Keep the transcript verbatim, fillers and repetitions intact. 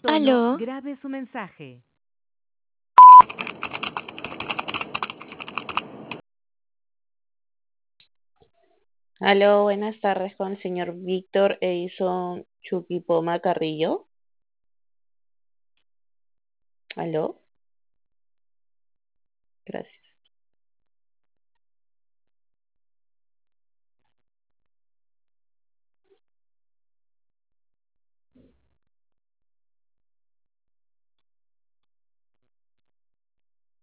tono, Aló, grabe su mensaje. Aló, buenas tardes con el señor Víctor Edison Chuquipoma Carrillo. Aló.